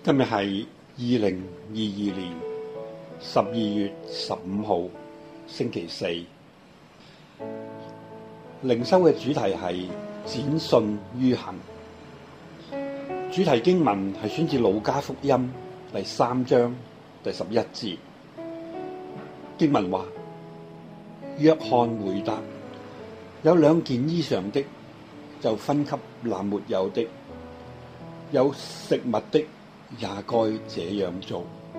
今日係2022年12月15號星期四，靈修嘅主題係展信於行。主題經文係選自路加福音第3章第11節。經文話：約翰回答，有2件衣裳的，就分給那沒有的；有食物的，也該這樣做。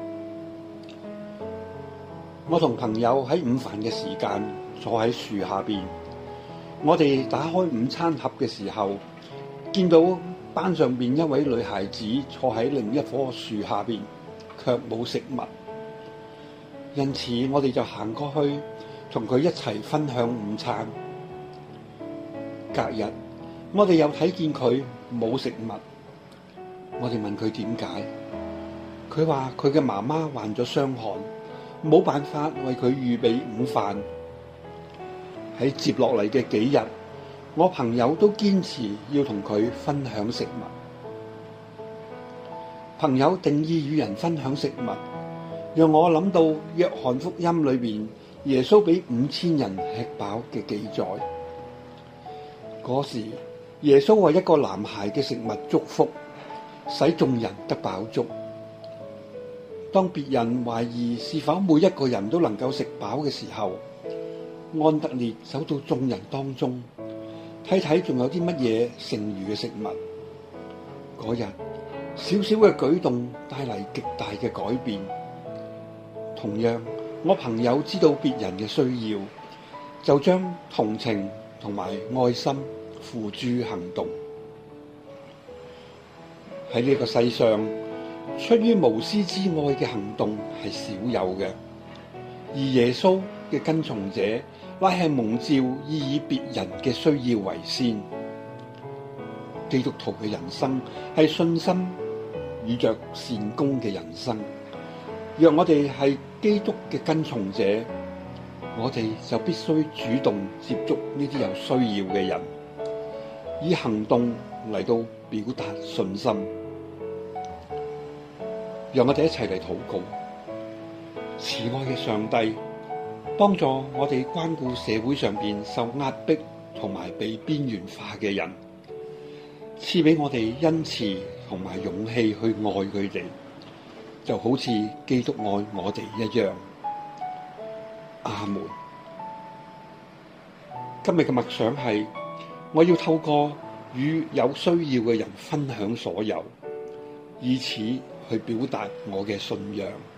我同朋友喺午飯嘅時間坐喺樹下邊，我哋打開午餐盒嘅時候，見到班上邊一位女孩子坐喺另一棵樹下邊，卻冇食物。因此我哋就行過去同佢一齊分享午餐。隔日我哋又睇見佢冇食物，我哋問佢點解，佢話佢嘅媽媽患咗傷寒，冇辦法為佢預備午飯。喺接落嚟嘅幾日，我朋友都堅持要同佢分享食物。朋友定義與人分享食物，讓我諗到約翰福音裏邊耶穌俾5000人吃飽嘅記載。嗰時耶穌為一個男孩嘅食物祝福，使眾人得飽足。當別人懷疑是否每一個人都能夠食飽嘅時候，安德烈走到眾人當中，睇睇仲有啲乜嘢剩餘嘅食物。嗰日小小嘅舉動帶嚟極大嘅改變。同樣，我朋友知道別人嘅需要，就將同情同埋愛心付諸行動。喺呢個世上，出於無私之愛嘅行動係少有嘅，而耶穌嘅跟從者乃係蒙召以別人嘅需要為先。基督徒嘅人生係信心與着善功嘅人生。若我哋係基督嘅跟從者，我哋就必須主動接觸呢啲有需要嘅人，以行動嚟到表達信心。讓我哋一齊嚟禱告。慈愛嘅上帝，幫助我哋關顧社會上邊受壓迫同埋被邊緣化嘅人，賜俾我哋恩慈同埋勇氣去愛佢哋，就好似基督愛我哋一樣。阿門。今日嘅默想係，我要透過與有需要嘅人分享所有，以此去表達我嘅信仰。